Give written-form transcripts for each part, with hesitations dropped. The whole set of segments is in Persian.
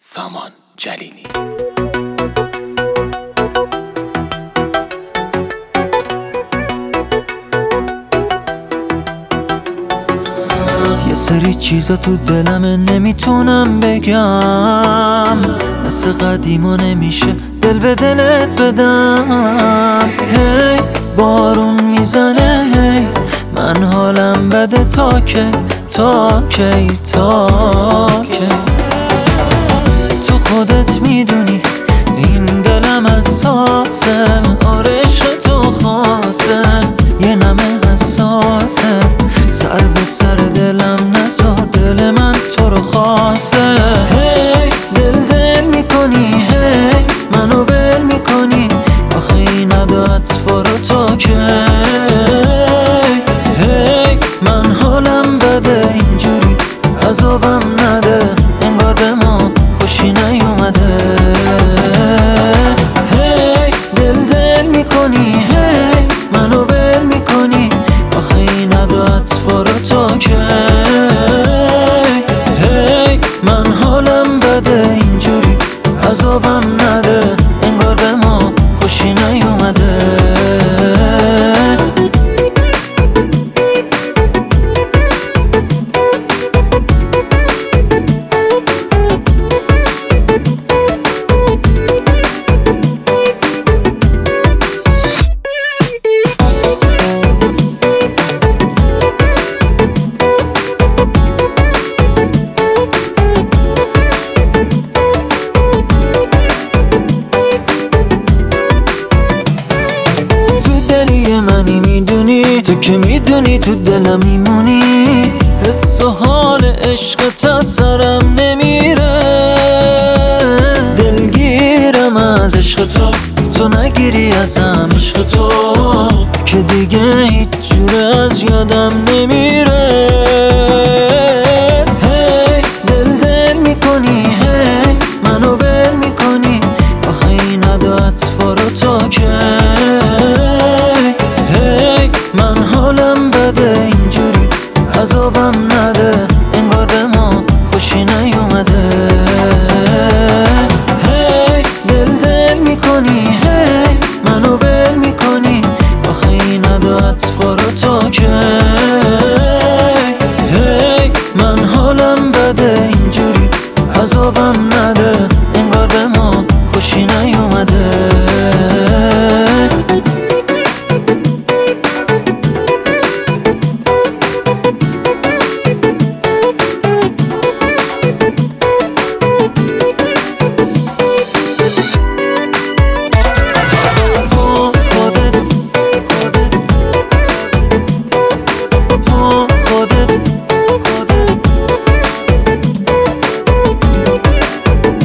سامان جلیلی. یه سری چیزا تو دلمه نمیتونم بگم، مثل قدیما نمیشه دل به دلت بدم. هی بارون میزنه، هی من حالم بده، تا کی تا کی تا کی. تو خودت میدونی این دلم حساسه، آره عشق تو خاصه، یه نمه حساسه، سر به سر دلم نزار، دل من تو رو خواسته. هی دل میکنی، هی منو بل میکنی، آخه این ادا اطفا رو تا کی. هی من حالم بده، اینجوری عذابم نده، انگار به ما خوشی نیومده. هی دل میکنی، هی منو بل میکنی، آخه این ادا اطفا رو تا کی. هی من حالم بده، اینجوری عذابم نده، انگار به ما خوشی نیومده. منی میدونی، تو که میدونی تو دلم میمونی، حس و حال عشقت از سرم نمیره. دلگیرم از عشق تو، تو نگیری ازم عشق تو، که دیگه هیچ جوره از یادم نمیره. هی دل میکنی، هی منو بل میکنی، آخه این ادا اطفا رو تا کی. من حالم بده، اینجوری عذابم نده، انگار به ما خوشی نیومده. هی دل میکنی، هی منو بل میکنی، آخه این ادا اطفا رو تا کی. هی من حالم بده، اینجوری عذابم نده، انگار به ما خوشی نیومده.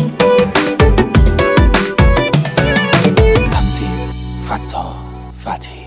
فتحی